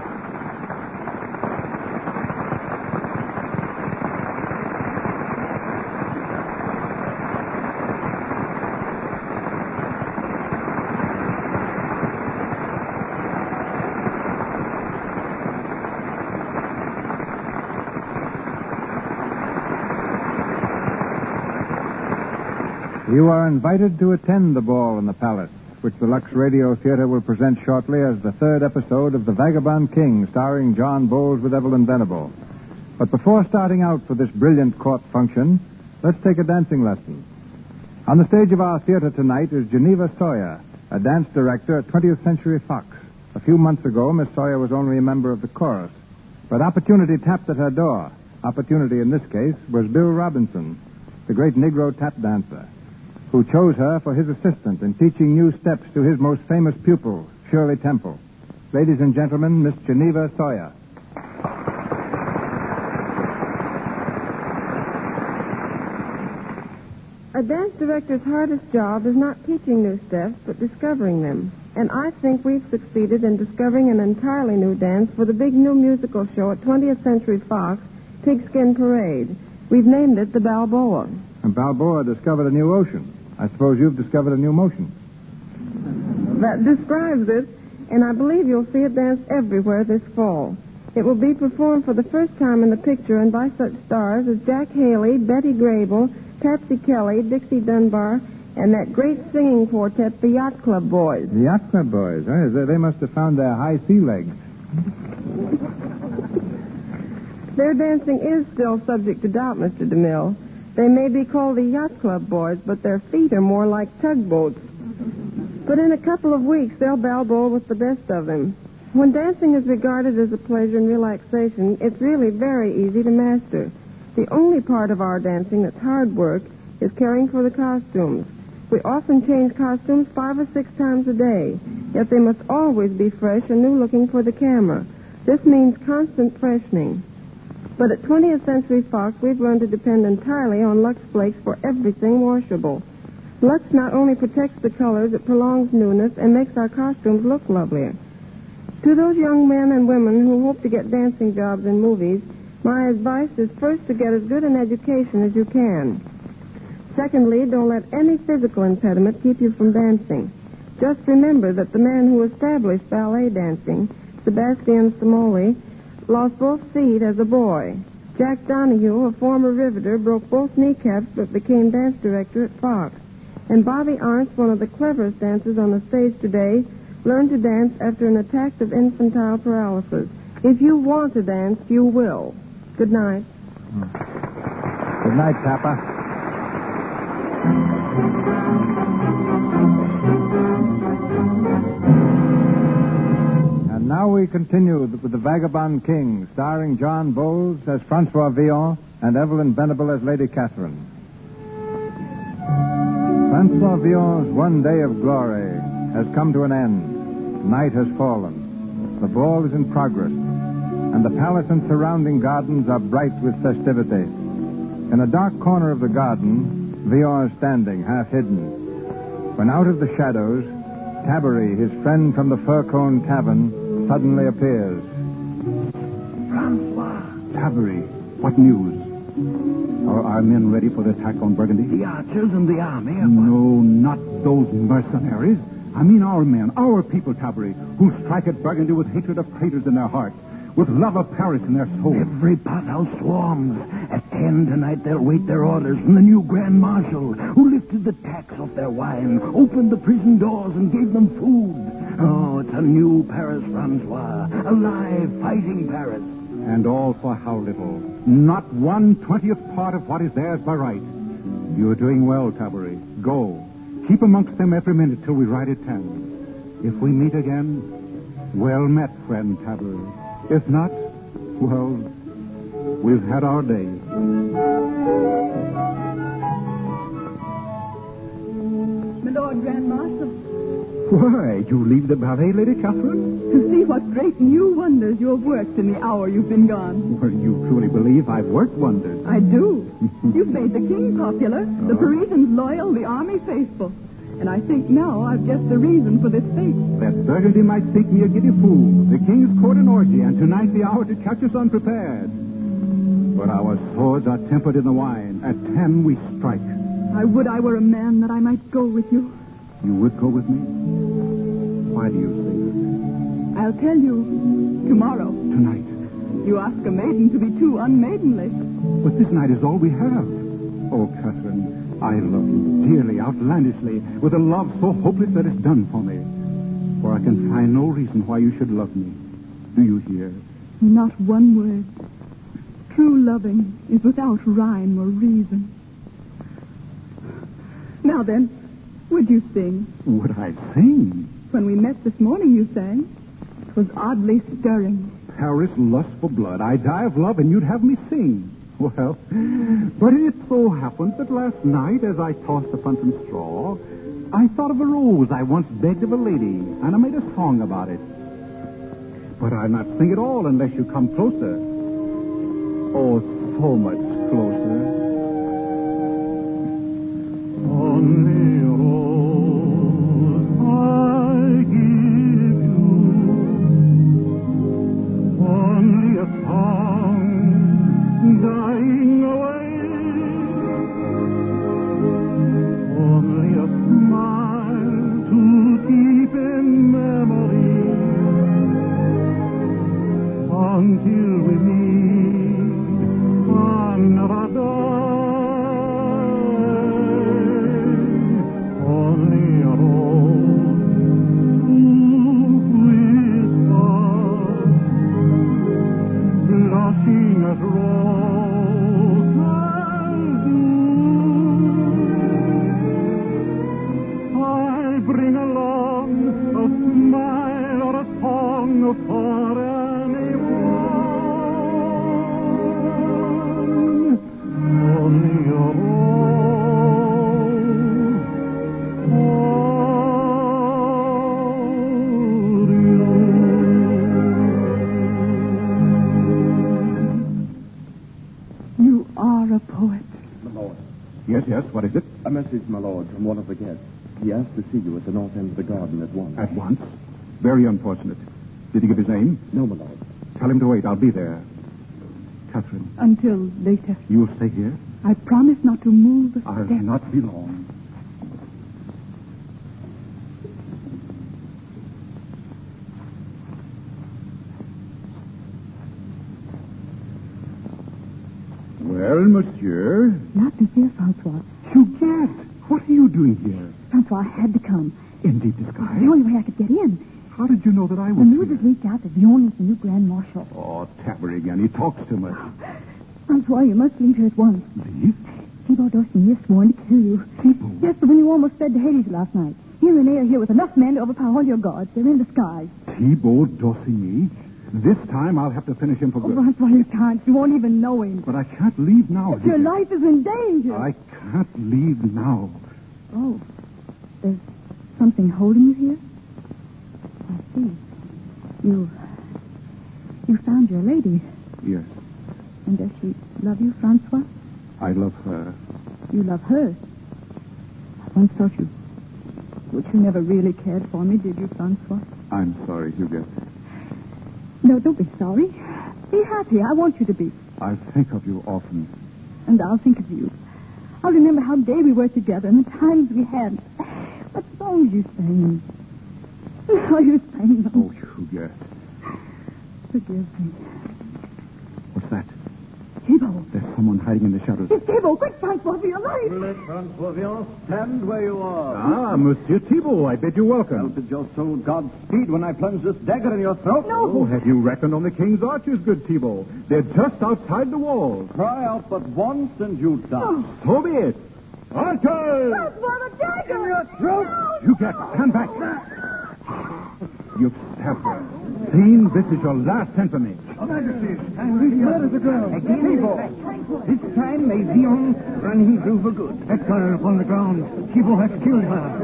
You are invited to attend the ball in the palace, which the Lux Radio Theater will present shortly as the third episode of The Vagabond King, starring John Bowles with Evelyn Venable. But before starting out for this brilliant court function, let's take a dancing lesson. On the stage of our theater tonight is Geneva Sawyer, a dance director at 20th Century Fox. A few months ago, Miss Sawyer was only a member of the chorus. But opportunity tapped at her door. Opportunity, in this case, was Bill Robinson, the great Negro tap dancer, who chose her for his assistant in teaching new steps to his most famous pupil, Shirley Temple. Ladies and gentlemen, Miss Geneva Sawyer. A dance director's hardest job is not teaching new steps, but discovering them. And I think we've succeeded in discovering an entirely new dance for the big new musical show at 20th Century Fox, Pigskin Parade. We've named it the Balboa. And Balboa discovered a new ocean. I suppose you've discovered a new motion. That describes it, and I believe you'll see it danced everywhere this fall. It will be performed for the first time in the picture and by such stars as Jack Haley, Betty Grable, Patsy Kelly, Dixie Dunbar, and that great singing quartet, the Yacht Club Boys. The Yacht Club Boys. They must have found their high sea legs. Their dancing is still subject to doubt, Mr. DeMille. They may be called the Yacht Club Boys, but their feet are more like tugboats. But in a couple of weeks, they'll balboa with the best of them. When dancing is regarded as a pleasure and relaxation, it's really very easy to master. The only part of our dancing that's hard work is caring for the costumes. We often change costumes 5 or 6 times a day, yet they must always be fresh and new-looking for the camera. This means constant freshening. But at 20th Century Fox, we've learned to depend entirely on Lux Flakes for everything washable. Lux not only protects the colors, it prolongs newness and makes our costumes look lovelier. To those young men and women who hope to get dancing jobs in movies, my advice is first to get as good an education as you can. Secondly, don't let any physical impediment keep you from dancing. Just remember that the man who established ballet dancing, Sebastian Samoli, lost both feet as a boy. Jack Donahue, a former riveter, broke both kneecaps but became dance director at Fox. And Bobby Arndt, one of the cleverest dancers on the stage today, learned to dance after an attack of infantile paralysis. If you want to dance, you will. Good night. Good night, Papa. And now we continue with The Vagabond King, starring John Bowles as Francois Villon and Evelyn Venable as Lady Catherine. Francois Villon's one day of glory has come to an end. Night has fallen. The ball is in progress, and the palace and surrounding gardens are bright with festivity. In a dark corner of the garden, Villon is standing, half hidden, when out of the shadows, Tabary, his friend from the Fur-Cone Tavern, suddenly appears. Francois. Tabary, what news? Are our men ready for the attack on Burgundy? The archers and the army are... No, not those mercenaries. I mean our men, our people, Tabary, who strike at Burgundy with hatred of traitors in their hearts, with love of Paris in their souls. Every pothouse swarms. At 10 tonight, they'll wait their orders from the new Grand Marshal, who lifted the tax off their wine, opened the prison doors, and gave them food. Oh, it's a new Paris, Francois. A live, fighting Paris. And all for how little? Not 1/20th part of what is theirs by right. You're doing well, Tabary. Go. Keep amongst them every minute till we ride at 10. If we meet again, well met, friend Tabary. If not, well, we've had our day. My Lord Grand Marshal. Why, you leave the ballet, Lady Catherine? To see what great new wonders you have worked in the hour you've been gone. Well, you truly believe I've worked wonders. I do. You've made the king popular, the Parisians loyal, the army faithful. And I think now I've guessed the reason for this fate. That Burgundy might think me a giddy fool. The king's court an orgy, and tonight the hour to catch us unprepared. But our swords are tempered in the wine. At 10 we strike. I would I were a man that I might go with you. You would go with me? Why do you say that? I'll tell you tomorrow. Tonight. You ask a maiden to be too unmaidenly. But this night is all we have. Oh, Catherine, I love you dearly, outlandishly, with a love so hopeless that it's done for me. For I can find no reason why you should love me. Do you hear? Not one word. True loving is without rhyme or reason. Now then, would you sing? Would I sing? When we met this morning, you sang. It was oddly stirring. Paris lust for blood. I die of love, and you'd have me sing. Well, but it so happened that last night, as I tossed upon some straw, I thought of a rose I once begged of a lady, and I made a song about it. But I'll not sing at all unless you come closer. Oh, so much closer. Only a rose I give you, only a song dying away, only a smile to keep in memory until we meet another day. bring along a smile or a song for anyone. Only your You are a poet. My lord. Yes, what is it? A message, my lord, from one of the guests. He asked to see you at the north end of the garden at once. At once? Very unfortunate. Did he give his name? No, my lord. Tell him to wait. I'll be there. Catherine, Until later. you'll stay here? I promise not to move a I'll step. not be long. Well, monsieur. Not Monsieur Francois. Huguette, what are you doing here? Francois had to come. In deep disguise? The only way I could get in. How did you know that I was The news here? has leaked out that Vion is the new Grand Marshal. Oh, Tabbery again. He talks too much. Francois, you must leave here at once. Leave? Thibault d'Aussigny has sworn to kill you. Thibault? Yes, the one you almost fed to Hades last night. He and René are here with enough men to overpower all your guards. They're in disguise. Thibault d'Aussigny? This time I'll have to finish him for Oh, good. Francois, you can't. You won't even know him. But I can't leave now. Your Huguette. life is in danger. I can't leave now. Oh, there's something holding you here? I see. You found your lady. Yes, And does she love you, Francois? I love her. You love her. I once thought you... But you never really cared for me, did you, Francois? I'm sorry, Huguette. No, don't be sorry. Be happy. I want you to be. I think of you often. And I'll think of you. I'll remember how gay we were together and the times we had. What songs you sang. How you sang them. Oh, Huguette. Forgive me. What's that? Thibault. There's someone hiding in the shadows. It's Thibault. Quick, Francois, for your life. Let Francois Vion stand where you are. Ah, Monsieur Thibault, I bid you welcome. I'll bid your soul Godspeed when I plunge this dagger in your throat. Oh, have you reckoned on the king's archers, good Thibault? They're just outside the walls. Cry out but once and you die. So be it. Archers! Francois, the dagger. In your throat! Huguette, stand back. You've stabbed her. Thane, this is your last infamy. Your Majesty, where is the girl? This time may Vion run him through for good. That girl upon the ground. Thibault has killed her.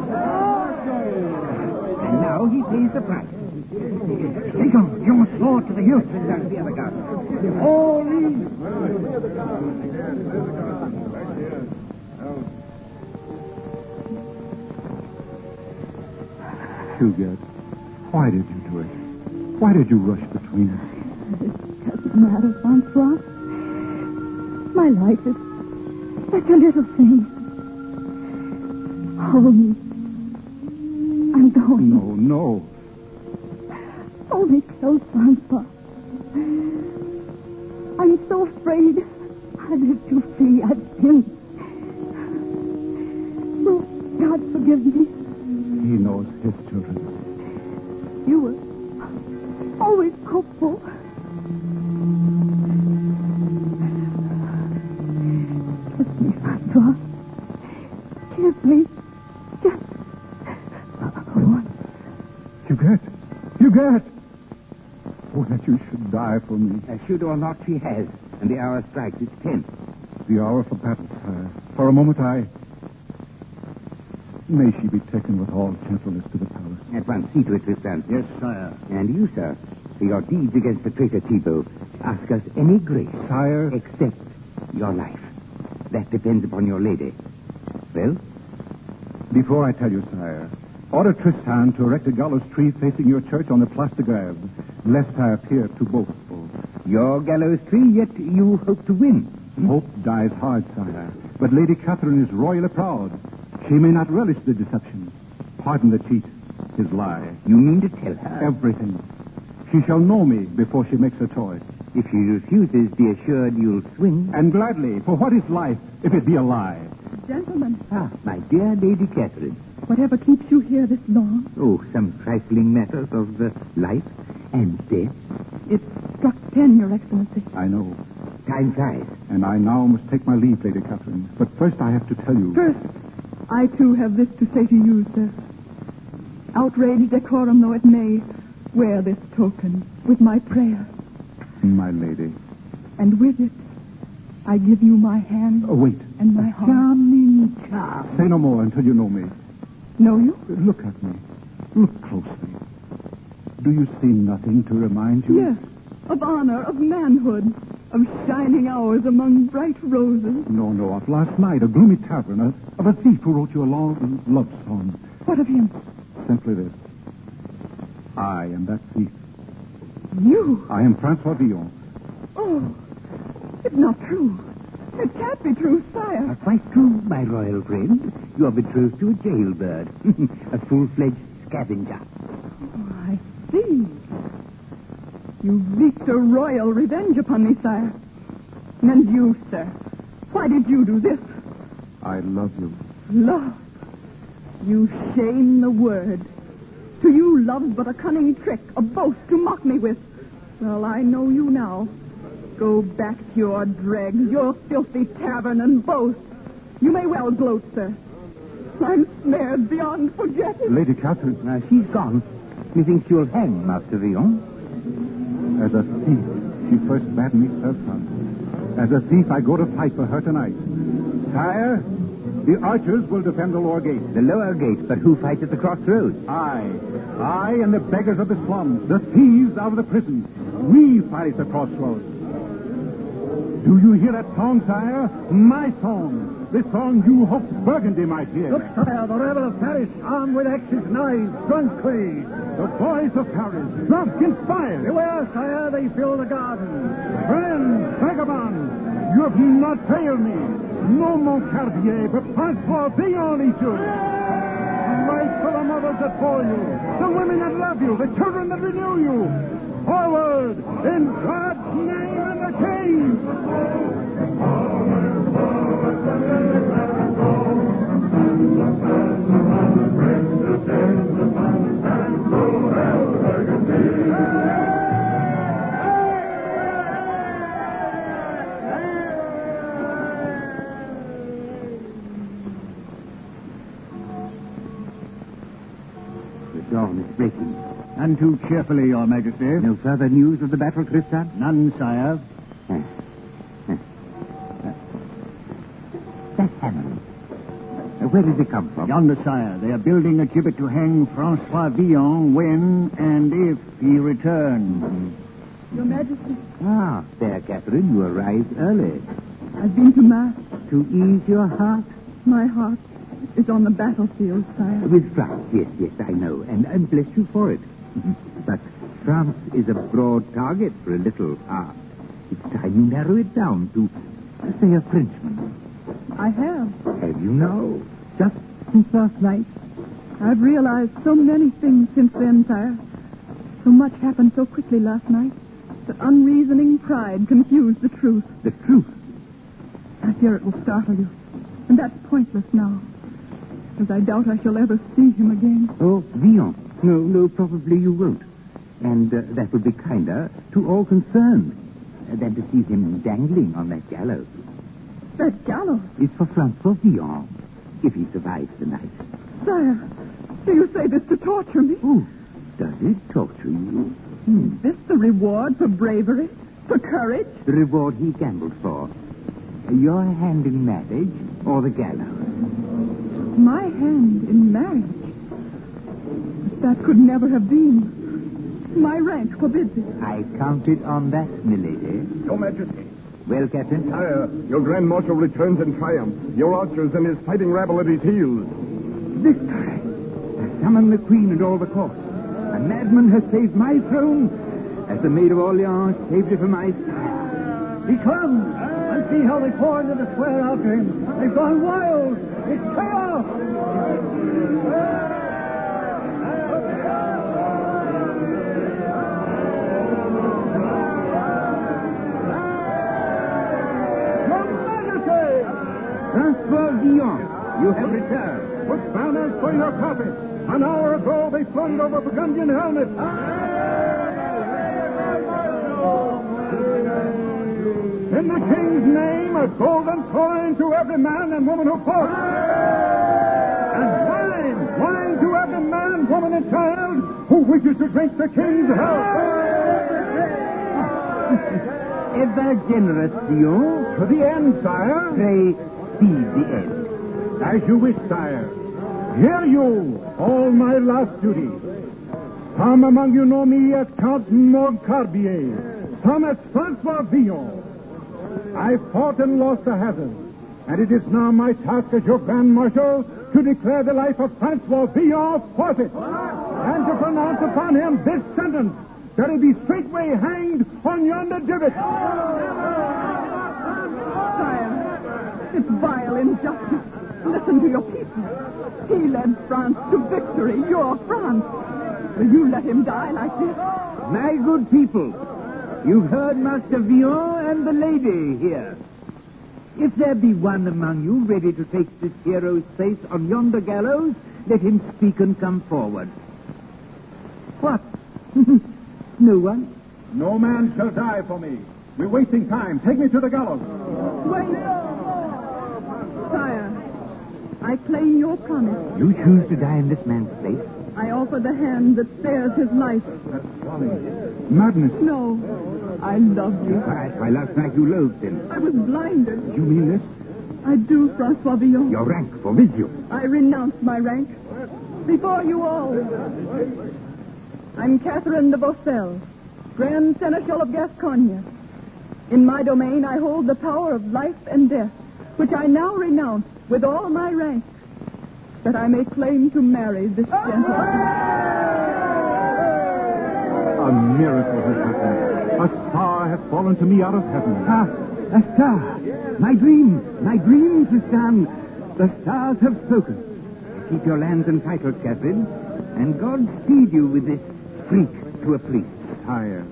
And now he pays the price. Take him. You must slow it to the hilt. Down the other garden. All in. Huguette, why did you do it? Why did you rush between us? It doesn't matter, Francois. My life is such a little thing. Hold me. I'm going. No. Hold me close, Francois. I'm so afraid. I've lived too free. I've sinned. Oh, God forgive me. He knows his children. You were always hopeful. Kiss me, Francois. Kiss me. Just once. Huguette! Oh, that you should die for me. Should or not, she has. And the hour strikes. It's 10. The hour for battle, sire. For a moment May she be taken with all gentleness to the palace. At once, see to it, Tristan. Yes, sire. And you, sir, for your deeds against the traitor Thibault, ask us any grace. Sire. Except your life. That depends upon your lady. Well? Before I tell you, sire, order Tristan to erect a gallows tree facing your church on the Place de Grève, lest I appear too boastful. Your gallows tree, yet you hope to win. Hope dies hard, sire. But Lady Catherine is royally proud. She may not relish the deception. Pardon the cheat, his lie. You mean to tell her? Everything. She shall know me before she makes her choice. If she refuses, be assured you'll swing. And gladly, for what is life if it be a lie? Gentlemen, My dear Lady Catherine. whatever keeps you here this long? Oh, some trifling matters of life and death. It's struck 10, Your Excellency. I know. Time flies. And I now must take my leave, Lady Catherine. But first I have to tell you... First, I too have this to say to you, sir. outrage decorum though it may, wear this token with my prayer. My lady. And with it, I give you my hand Wait. and my heart. Charming. Say no more until you know me. Know you? Look at me. Look closely. Do you see nothing to remind you? Yes, of honor, of manhood, of shining hours among bright roses. No, of last night, a gloomy tavern, of a thief who wrote you a long love song. What of him? Simply this. I am that thief. You? I am Francois Villon. Oh, it's not true. It can't be true, sire. Quite true, my royal friend. You are betrothed to a jailbird. A full-fledged scavenger. Oh, I see. You wreaked a royal revenge upon me, sire. And you, sir, why did you do this? I love you. Love. You shame the word. To you, love's but a cunning trick, a boast to mock me with. Well, I know you now. Go back to your dregs, your filthy tavern, and boast. You may well gloat, sir. I'm snared beyond forgetting. Lady Catherine. She's gone. Methinks you'll hang, Master Villon. As a thief, she first bade me her son. As a thief, I go to fight for her tonight. Sire, the archers will defend the lower gate. The lower gate, but who fights at the crossroads? I and the beggars of the slums, the thieves out of the prisons. We fight at the crossroads. Do you hear that song, sire? My song. The song you hoped Burgundy might hear. Look, sire, the rebel of Paris, armed with axes, knives, drunkery. The voice of Paris, drunk in fire. Beware, sire, they fill the garden. Friends, vagabonds, you have not failed me. No Montcartier, but Francois Villon each you. Fight for the mothers that bore you, the women that love you, the children that renew you. Forward, in God's name and the King! The dawn is breaking. None too cheerfully, Your Majesty. No further news of the battle, Tristan? None, sire. That Hammond. Where does it come from? Yonder, sire. They are building a gibbet to hang Francois Villon when and if he returns. Your Majesty, Ah, fair Catherine, you arrived early. I've been to Mass. To ease your heart? My heart is on the battlefield, sire. With France, yes, I know. And bless you for it. But France is a broad target for a little heart. It's time you narrow it down to, say, a Frenchman. I have. Have you now? Just since last night? I've realized so many things since then, sire. So much happened so quickly last night that unreasoning pride confused the truth. The truth? I fear it will startle you. And that's pointless now, as I doubt I shall ever see him again. Oh, Villon. No, probably you won't. And that would be kinder to all concerned than to see him dangling on that gallows. That gallows? It's for Francois Villon, if he survives the night. Sire, do you say this to torture me? Oh, does it torture you? Is this the reward for bravery? For courage? The reward he gambled for. Your hand in marriage or the gallows? My hand in marriage? But that could never have been. My rank forbids it. I counted on that, milady. Your Majesty. Well, Captain? Sire, your Grand Marshal returns in triumph. Your archers and his fighting rabble at his heels. Victory! Summon the Queen and all the court. A madman has saved my throne, as the Maid of Orleans saved it for my son. He comes! And see how they pour into the square after him. They've gone wild. It's chaos! Francois Villon, you have returned. Put banners for your coffin. An hour ago, they flung over Burgundian helmets. In the king's name, a golden coin to every man and woman who fought. And wine to every man, woman, and wishes to drink the king's health. Ever generous, Villon. To the end, sire. Pray, speed the end. As you wish, sire. Hear you, all my last duty. Some among you know me as Count Montcarbier, some as Francois Villon. I fought and lost a hazard, and it is now my task as your Grand Marshal to declare the life of Francois Villon forfeit, and to pronounce upon him this sentence, that he be straightway hanged on yonder gibbet. Sire, it's vile injustice. Listen to your people. He led France to victory, your France. Will you let him die like this? My good people, you've heard Master Villon and the lady here. If there be one among you ready to take this hero's place on yonder gallows, let him speak and come forward. What? No one? No man shall die for me. We're wasting time. Take me to the gallows. Wait. Sire, I claim your promise. You choose to die in this man's place? I offer the hand that spares his life. That's folly. Madness. No, I love you. Why, last night you loathed him. I was blinded. You mean this? I do, Francois Villon. Your rank forbids you. I renounce my rank. Before you all. I'm Catherine de Vaucelles, Grand Seneschal of Gascogne. In my domain, I hold the power of life and death, which I now renounce with all my rank, that I may claim to marry this gentleman. A miracle has happened. A star has fallen to me out of heaven. Ah, a star. My dream, Tristan. The stars have spoken. Keep your lands and titles, Catherine, and God speed you with this freak to a priest. Sire.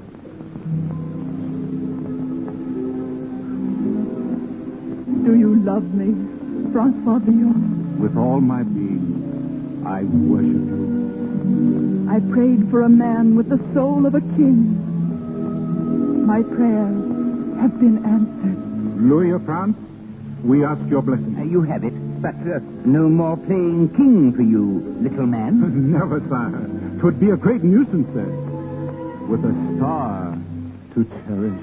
Do you love me, Francois Villon? With all my being, I worship you. I prayed for a man with the soul of a king. My prayers have been answered. Louis of France, we ask your blessing. You have it, but no more playing king for you, little man. Never, sire. 'Twould be a great nuisance, sir. With a star to cherish.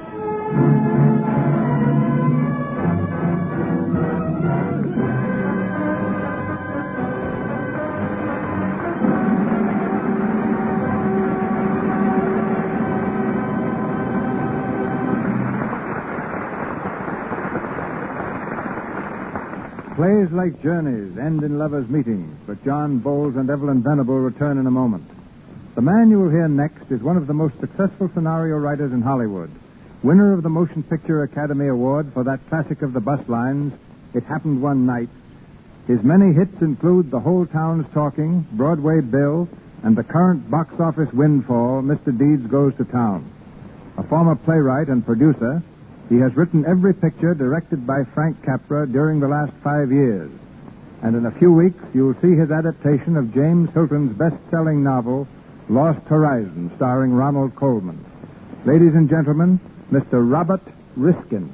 Plays like journeys end in lovers' meetings, but John Bowles and Evelyn Venable return in a moment. The man you will hear next is one of the most successful scenario writers in Hollywood, winner of the Motion Picture Academy Award for that classic of the bus lines, It Happened One Night. His many hits include The Whole Town's Talking, Broadway Bill, and the current box office windfall, Mr. Deeds Goes to Town. A former playwright and producer, he has written every picture directed by Frank Capra during the last 5 years. And in a few weeks, you'll see his adaptation of James Hilton's best-selling novel, Lost Horizon, starring Ronald Colman. Ladies and gentlemen, Mr. Robert Riskin.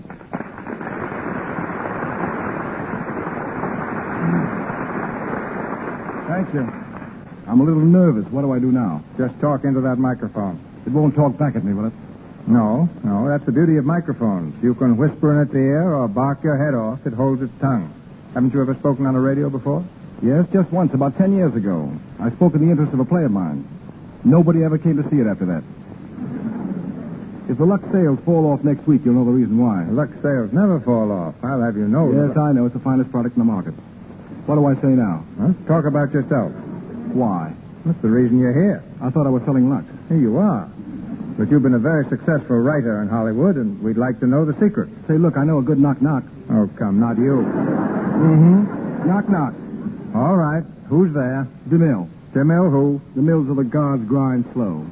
Thank you. I'm a little nervous. What do I do now? Just talk into that microphone. It won't talk back at me, will it? No, that's the beauty of microphones. You can whisper in its ear or bark your head off. It holds its tongue. Haven't you ever spoken on the radio before? Yes, just once, about 10 years ago. I spoke in the interest of a play of mine. Nobody ever came to see it after that. If the Lux sales fall off next week, you'll know the reason why. Lux sales never fall off. I'll have you know. Yes, I know. It's the finest product in the market. What do I say now? Huh? Talk about yourself. Why? That's the reason you're here. I thought I was selling Lux. Here you are. But you've been a very successful writer in Hollywood, and we'd like to know the secret. Say, look, I know a good knock-knock. Oh, come, not you. Mm-hmm. Knock-knock. All right. Who's there? DeMille. DeMille who? The mills of the gods grind slow.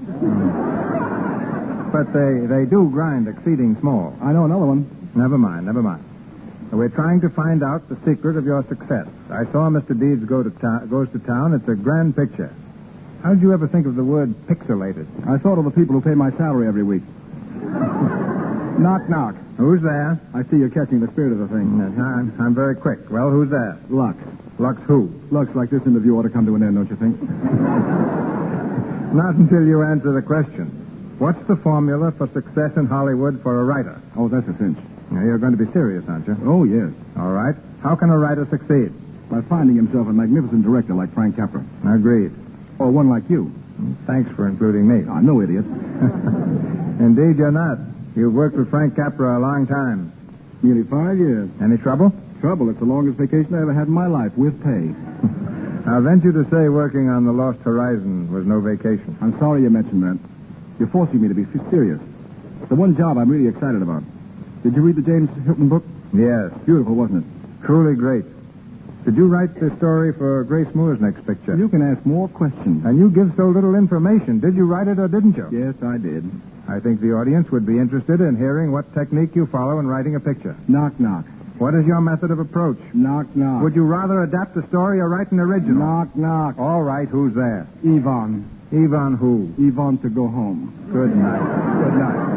But they do grind exceeding small. I know another one. Never mind. We're trying to find out the secret of your success. I saw Mr. Deeds Goes to Town. It's a grand picture. How did you ever think of the word pixelated? I thought of the people who pay my salary every week. Knock, knock. Who's there? I see you're catching the spirit of the thing. I'm very quick. Well, who's there? Lux. Lux who? Lux, like this interview ought to come to an end, don't you think? Not until you answer the question. What's the formula for success in Hollywood for a writer? Oh, that's a cinch. Now, you're going to be serious, aren't you? Oh, yes. All right. How can a writer succeed? By finding himself a magnificent director like Frank Capra. Agreed. Or one like you. Thanks for including me. Ah, no idiot. Indeed, you're not. You've worked with Frank Capra a long time. Nearly 5 years. Any trouble? Trouble. It's the longest vacation I ever had in my life, with pay. I'll venture to say working on The Lost Horizon was no vacation. I'm sorry you mentioned that. You're forcing me to be serious. It's the one job I'm really excited about. Did you read the James Hilton book? Yes. Beautiful, wasn't it? Truly great. Did you write the story for Grace Moore's next picture? You can ask more questions. And you give so little information. Did you write it or didn't you? Yes, I did. I think the audience would be interested in hearing what technique you follow in writing a picture. Knock, knock. What is your method of approach? Knock, knock. Would you rather adapt the story or write an original? Knock, knock. All right, who's there? Yvonne. Yvonne who? Yvonne to go home. Good night. Good night.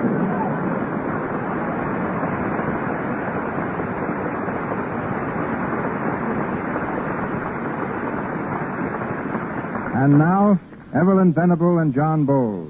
And now, Evelyn Venable and John Bowles.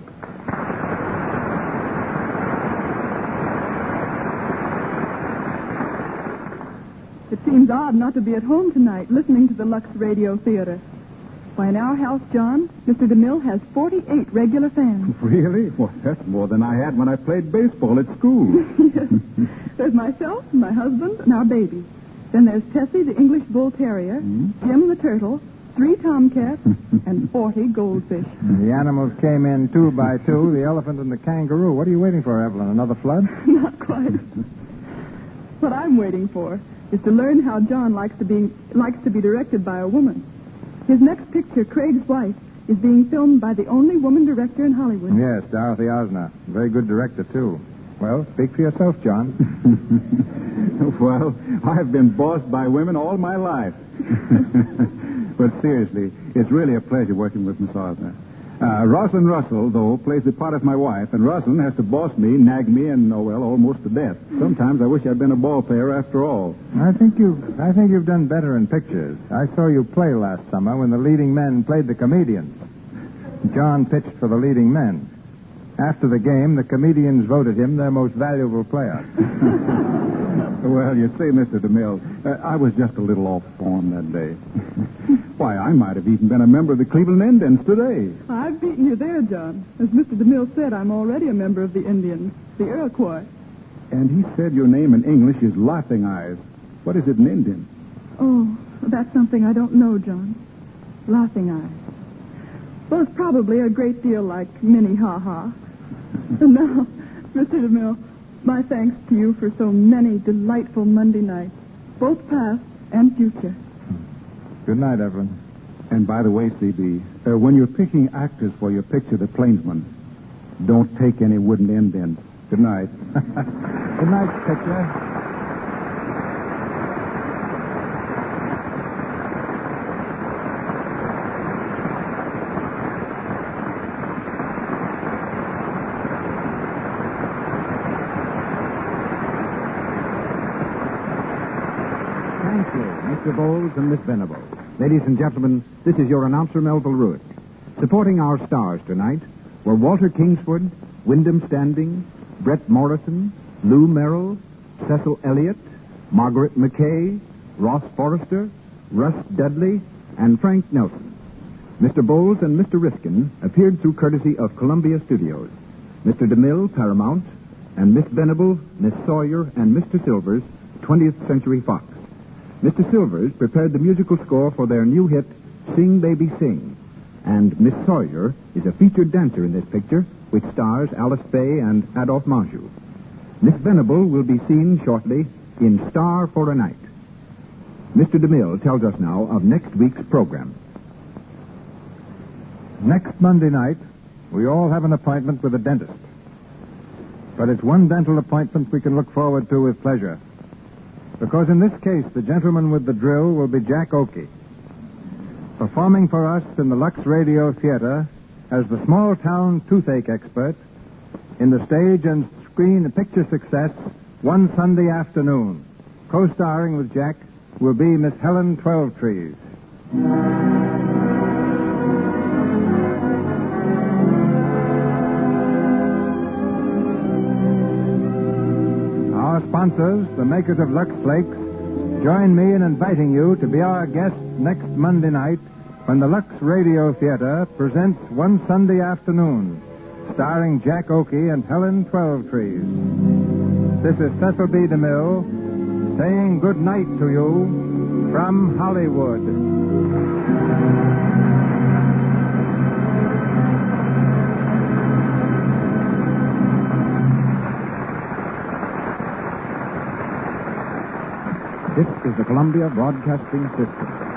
It seems odd not to be at home tonight listening to the Lux Radio Theater. Why, in our house, John, Mr. DeMille has 48 regular fans. Really? Well, that's more than I had when I played baseball at school. Yes. There's myself, my husband, and our baby. Then there's Tessie, the English Bull Terrier, Jim the Turtle, 3 tomcats, and 40 goldfish. The animals came in 2 by 2, the elephant and the kangaroo. What are you waiting for, Evelyn? Another flood? Not quite. What I'm waiting for is to learn how John likes to be directed by a woman. His next picture, Craig's Wife, is being filmed by the only woman director in Hollywood. Yes, Dorothy Osner. Very good director, too. Well, speak for yourself, John. Well, I've been bossed by women all my life. But seriously, it's really a pleasure working with Miss Osner. Rosalind Russell, though, plays the part of my wife, and Rosalind has to boss me, nag me, and, almost to death. Sometimes I wish I'd been a ball player after all. I think you've done better in pictures. I saw you play last summer when the leading men played the comedians. John pitched for the leading men. After the game, the comedians voted him their most valuable player. Well, you see, Mr. DeMille, I was just a little off form that day. Why, I might have even been a member of the Cleveland Indians today. I've beaten you there, John. As Mr. DeMille said, I'm already a member of the Indians, the Iroquois. And he said your name in English is Laughing Eyes. What is it in Indian? Oh, that's something I don't know, John. Laughing Eyes. Well, it's probably a great deal like Minnie Ha Ha. And now, Mr. DeMille, my thanks to you for so many delightful Monday nights, both past and future. Good night, Evelyn. And by the way, C.B., when you're picking actors for your picture, The Plainsman, don't take any wooden indents. Good night. Good night, picture. Thank you, Mr. Bowles and Miss Venable. Ladies and gentlemen, this is your announcer, Melville Ruick. Supporting our stars tonight were Walter Kingsford, Wyndham Standing, Brett Morrison, Lou Merrill, Cecil Elliott, Margaret McKay, Ross Forrester, Russ Dudley, and Frank Nelson. Mr. Bowles and Mr. Riskin appeared through courtesy of Columbia Studios. Mr. DeMille, Paramount, and Miss Venable, Miss Sawyer, and Mr. Silvers, 20th Century Fox. Mr. Silvers prepared the musical score for their new hit, Sing Baby Sing. And Miss Sawyer is a featured dancer in this picture, which stars Alice Faye and Adolphe Menjou. Miss Venable will be seen shortly in Star for a Night. Mr. DeMille tells us now of next week's program. Next Monday night, we all have an appointment with a dentist. But it's one dental appointment we can look forward to with pleasure. Because in this case, the gentleman with the drill will be Jack Oakey. Performing for us in the Lux Radio Theater as the small-town toothache expert in the stage and screen picture success One Sunday Afternoon. Co-starring with Jack will be Miss Helen Twelvetrees. sponsors, the makers of Lux Flakes, join me in inviting you to be our guests next Monday night when the Lux Radio Theater presents One Sunday Afternoon, starring Jack Oakey and Helen Twelvetrees. This is Cecil B. DeMille saying good night to you from Hollywood. This is the Columbia Broadcasting System.